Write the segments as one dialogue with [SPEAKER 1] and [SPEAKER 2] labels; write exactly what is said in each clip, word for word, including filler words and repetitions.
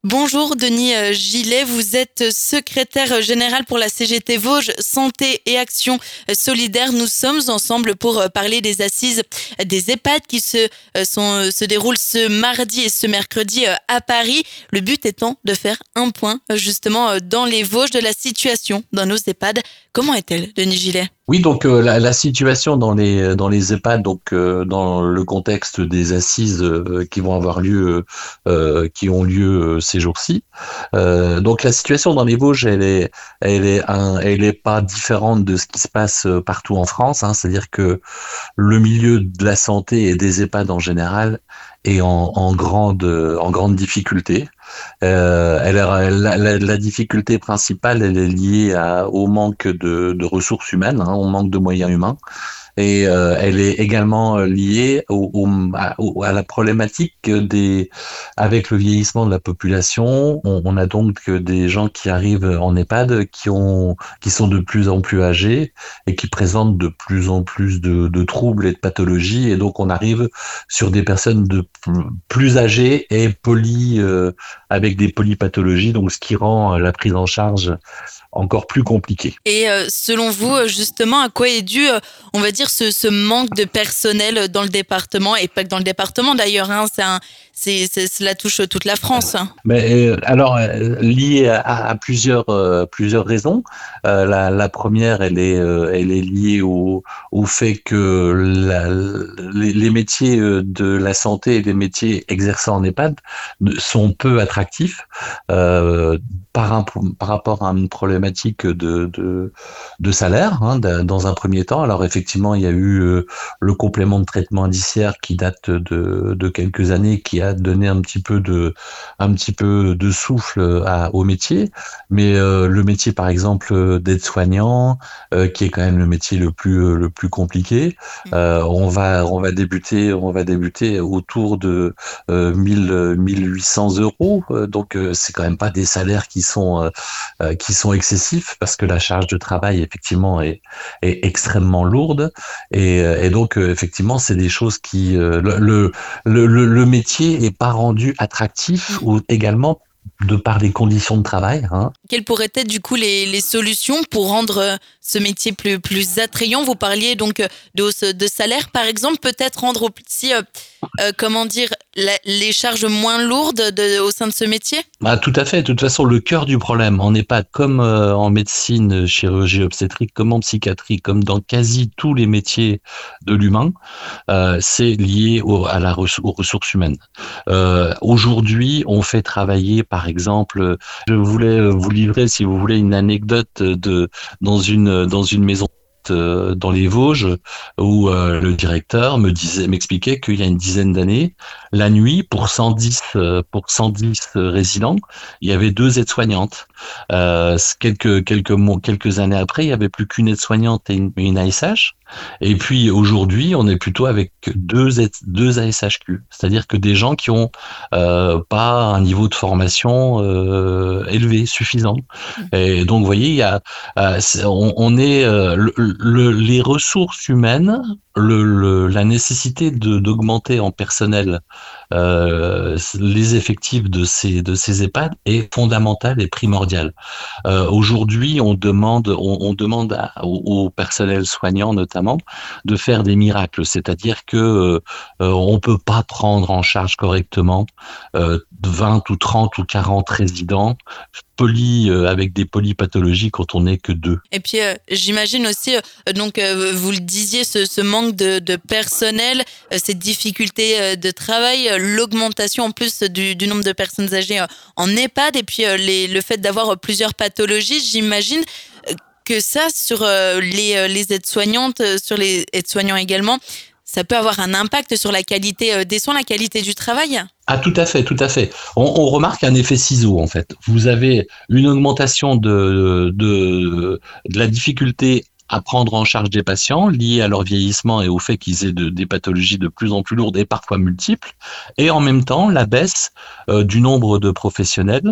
[SPEAKER 1] Bonjour Denis euh, Gillet, vous êtes secrétaire général pour la C G T Vosges Santé et Action Solidaire. Nous sommes ensemble pour parler des assises des EHPAD qui se, sont, se déroulent ce mardi et ce mercredi à Paris. Le but étant de faire un point justement dans les Vosges de la situation dans nos EHPAD. Comment est-elle, Denis Gillet ?
[SPEAKER 2] Oui, donc euh, la, la situation dans les dans les EHPAD, donc euh, dans le contexte des assises euh, qui vont avoir lieu, euh, qui ont lieu euh, ces jours-ci. Euh, donc la situation dans les Vosges, elle est elle est un, elle est pas différente de ce qui se passe partout en France. Hein, c'est-à-dire que le milieu de la santé et des EHPAD en général est en, en grande en grande difficulté. Euh, elle, elle, la, la, la difficulté principale, elle est liée à, au manque de, de ressources humaines, hein, au manque de moyens humains, et euh, elle est également liée au, au, à, au, à la problématique des, avec le vieillissement de la population. On, on a donc des gens qui arrivent en EHPAD qui ont, qui sont de plus en plus âgés et qui présentent de plus en plus de, de troubles et de pathologies, et donc on arrive sur des personnes de plus âgées et poly euh, avec des polypathologies, donc ce qui rend la prise en charge encore plus compliquée.
[SPEAKER 1] Et euh, selon vous, justement, à quoi est dû, euh, on va dire, ce, ce manque de personnel dans le département, et pas que dans le département d'ailleurs, hein, c'est un, c'est, c'est, cela touche toute la France. Hein.
[SPEAKER 2] Mais euh, alors, euh, lié à, à plusieurs, euh, plusieurs raisons. Euh, la, la première, elle est, euh, elle est liée au, au fait que la, les, les métiers de la santé et les métiers exercés en EHPAD sont peu attractifs euh, par, un, par rapport à une problématique de, de, de salaire, hein, de, dans un premier temps. Alors effectivement, il y a eu euh, le complément de traitement indiciaire qui date de, de quelques années, qui a donné un petit peu de, un petit peu de souffle à, au métier. Mais euh, le métier, par exemple, d'aide-soignant, euh, qui est quand même le métier le plus, le plus compliqué, euh, on va, on va débuter, on va débuter autour de euh, mille, mille huit cents euros. Donc euh, c'est quand même pas des salaires qui sont, euh, qui sont excessifs, parce que la charge de travail effectivement est, est extrêmement lourde, et, et donc euh, effectivement c'est des choses qui euh, le, le le le métier est pas rendu attractif, ou également de par les conditions de travail. Hein.
[SPEAKER 1] Quelles pourraient être du coup les, les solutions pour rendre ce métier plus, plus attrayant ? Vous parliez donc de hausse de salaire par exemple, peut-être rendre aussi, euh, euh, comment dire, la, les charges moins lourdes de, au sein de ce métier ?
[SPEAKER 2] Ah, tout à fait. De toute façon, le cœur du problème en EHPAD, comme euh, en médecine, chirurgie obstétrique, comme en psychiatrie, comme dans quasi tous les métiers de l'humain, euh, c'est lié au, à la res- aux ressources humaines. Euh, aujourd'hui, on fait travailler, par exemple, je voulais vous livrer, si vous voulez, une anecdote de dans une dans une maison dans les Vosges, où euh, le directeur me disait, m'expliquait qu'il y a une dizaine d'années, la nuit, pour cent dix, pour cent dix résidents, il y avait deux aides-soignantes. Euh, quelques quelques mois, quelques années après, il y avait plus qu'une aide-soignante et une, une A S H. Et puis aujourd'hui, on est plutôt avec deux deux A S H Q, c'est-à-dire que des gens qui ont euh, pas un niveau de formation euh, élevé, suffisant. Et donc, vous voyez, il y a, euh, on, on est euh, le, le, les ressources humaines, le, le, la nécessité de d'augmenter en personnel euh, les effectifs de ces de ces EHPAD est fondamentale et primordiale. Euh, aujourd'hui, on demande on, on demande à, au, au personnel soignant notamment de faire des miracles, c'est-à-dire que euh, on peut pas prendre en charge correctement euh, vingt ou trente ou quarante résidents poly euh, avec des polypathologies quand on n'est que deux.
[SPEAKER 1] Et puis euh, j'imagine aussi, euh, donc euh, vous le disiez, ce, ce manque de, de personnel, euh, cette difficulté euh, de travail, euh, l'augmentation en plus du, du nombre de personnes âgées euh, en EHPAD, et puis euh, les, le fait d'avoir euh, plusieurs pathologies, j'imagine euh, que ça sur euh, les, euh, les aides-soignantes, euh, sur les aides-soignants également, ça peut avoir un impact sur la qualité des soins, la qualité du travail ?
[SPEAKER 2] Ah, tout à fait, tout à fait. On, on remarque un effet ciseau, en fait. Vous avez une augmentation de, de, de la difficulté à prendre en charge des patients liés à leur vieillissement et au fait qu'ils aient de, des pathologies de plus en plus lourdes et parfois multiples, et en même temps la baisse euh, du nombre de professionnels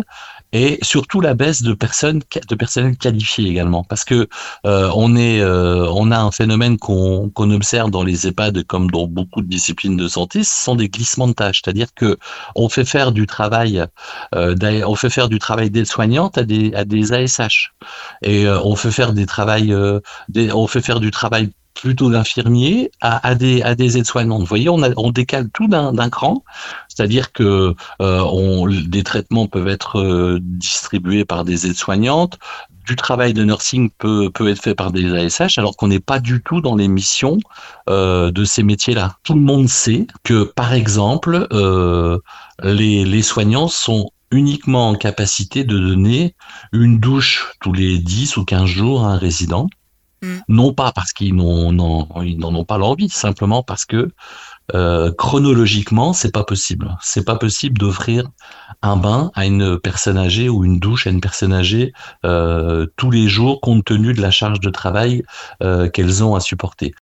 [SPEAKER 2] et surtout la baisse de personnes, de personnel qualifié également, parce que euh, on est, euh, on a un phénomène qu'on qu'on observe dans les EHPAD comme dans beaucoup de disciplines de santé, ce sont des glissements de tâches, c'est-à-dire que on fait faire du travail, euh, on fait faire du travail d'aide-soignante à des à des A S H, et euh, on fait faire des travails, euh, des, on fait faire du travail plutôt d'infirmiers à, à des à des aides-soignantes. Vous voyez, on, a, on décale tout d'un, d'un cran, c'est-à-dire que euh, on, des traitements peuvent être euh, distribués par des aides-soignantes, du travail de nursing peut peut être fait par des A S H, alors qu'on n'est pas du tout dans les missions euh, de ces métiers-là. Tout le monde sait que, par exemple, euh, les les soignants sont uniquement en capacité de donner une douche tous les dix ou quinze jours à un résident. Mm. Non pas parce qu'ils n'ont, non, ils n'en ont pas l'envie, simplement parce que euh, chronologiquement, c'est pas possible. C'est pas possible d'offrir un bain à une personne âgée ou une douche à une personne âgée euh, tous les jours, compte tenu de la charge de travail euh, qu'elles ont à supporter.